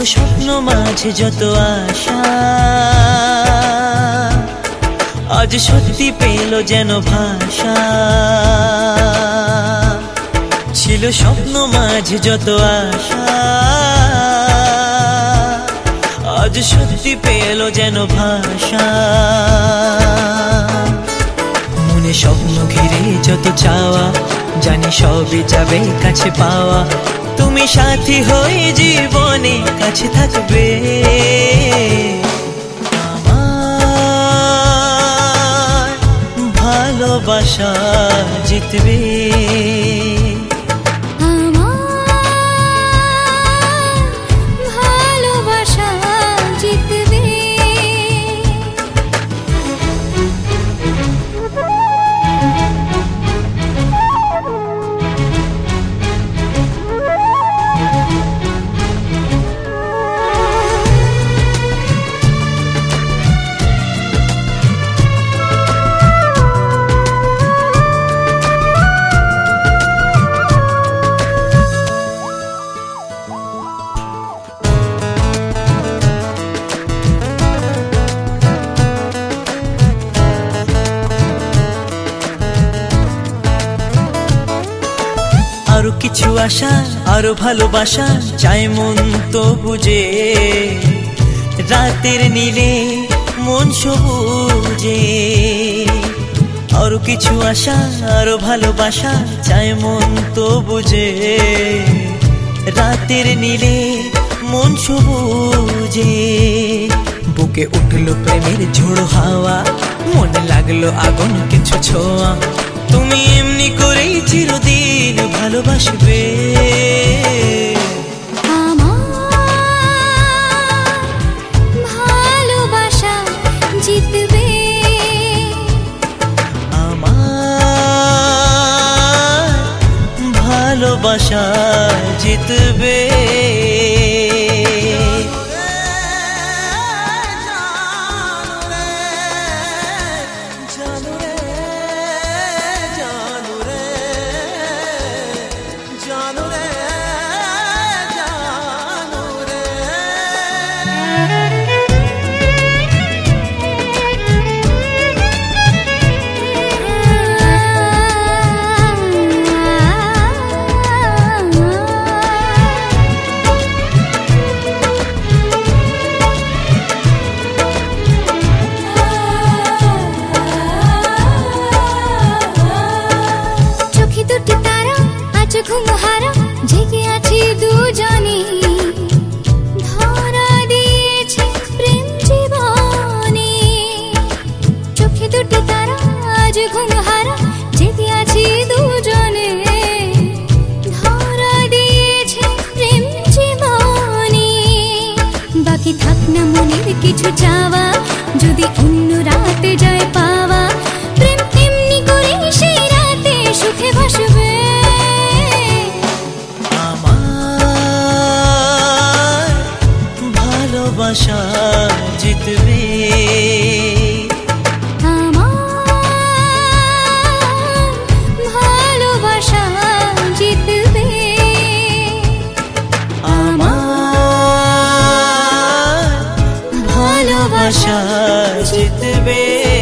স্বপ্ন মাঝে যত আশা, আজ সত্যি পেল যেন ভাষা। ছিল স্বপ্ন মাঝে যত আশা, আজ সত্যি পেল যেন ভাষা। মনে স্বপ্ন ঘিরে যত চাওয়া, জানি সবই যাবে কাছে পাওয়া। তুমি সাথী হয়ে জীবনে কাছে থাকবে, আমার ভালোবাসা জিতবে। আরো কিছু আশা, আরো ভালোবাসা চাই মন তো বুঝে। রাতের নীলে মন সবুজে, আরো কিছু আশা, আরো ভালোবাসা চাই মন তো বুঝে। রাতের নীলে মন সবুজে, বুকে উঠলো প্রেমের ঝোড়ো হাওয়া, মনে লাগলো আগুন কিছু ছোঁয়া। তুমি এমনি করেই চিরদিন ভালোবাসবে, আমার ভালোবাসা জিতবে। আমার ভালোবাসা জিতবে। ঘুমহারা জেগে আছি দুজনে, ধরা দিয়েছে প্রেম জীবনে। চোখে দুটি তারা আজ ঘুমহারা জেগে আছি দুজনে, ধরা দিয়েছে প্রেম জীবনে। বাকি থাক না মনের কিছু চাওয়া, যদি অন্য রাতে যায় পাওয়া। প্রেম এমনি করে সেই রাতে সুখে ভাসবে, ভালোবাসা জিতবে। আমার ভালোবাসা জিতবে। আমার ভালোবাসা জিতবে।